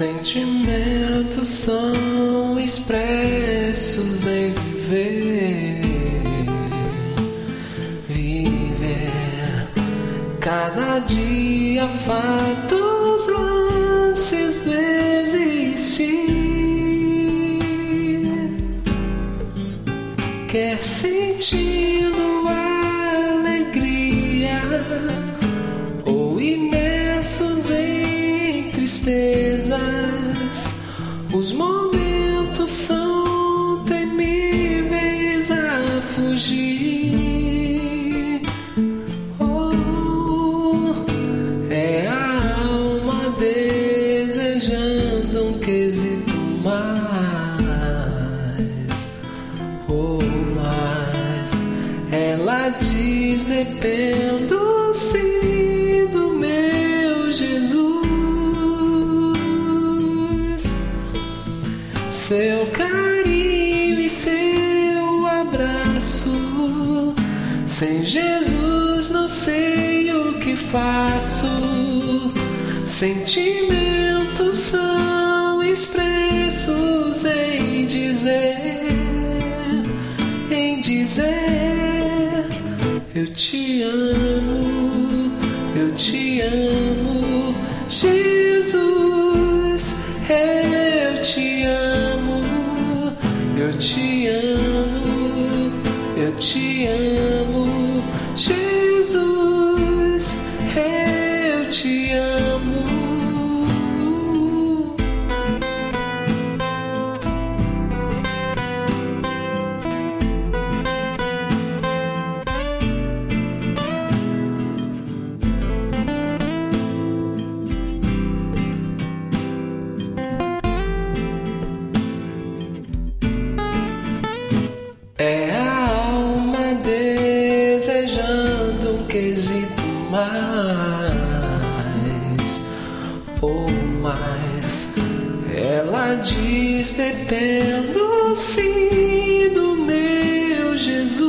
Sentimentos são expressos em viver cada dia, fatos, lances do existir, quer sentindo alegria ou imersos em tristezas. Os momentos são temíveis a fugir. Oh, é a alma desejando um quesito mais. Oh, mas ela diz: dependo sim do meu Jesus. Seu carinho e seu abraço, sem Jesus não sei o que faço. Sentimentos são expressos em dizer, eu te amo, Jesus, eu te amo, Jesus, eu te amo. É a alma desejando um quesito mais, ou mais. Ela diz: dependo sim do meu Jesus.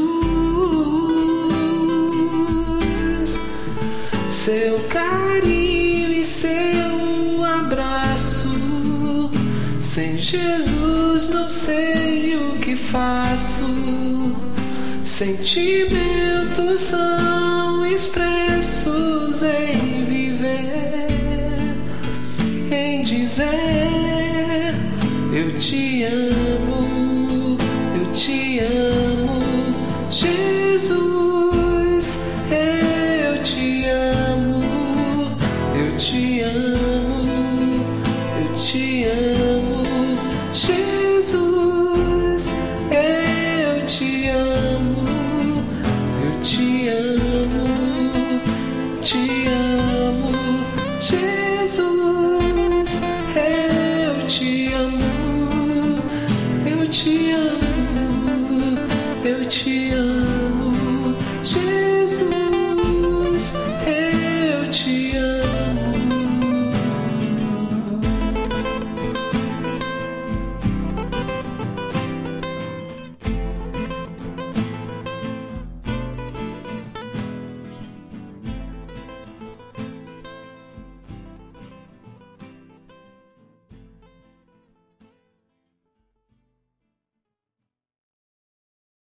Seu carinho e seu abraço, sem Jesus não sei o que faço. Sentimentos são expressos em viver, em dizer, eu te amo, Jesus, eu te amo, Jesus, eu te amo, Jesus, eu te amo, eu te amo.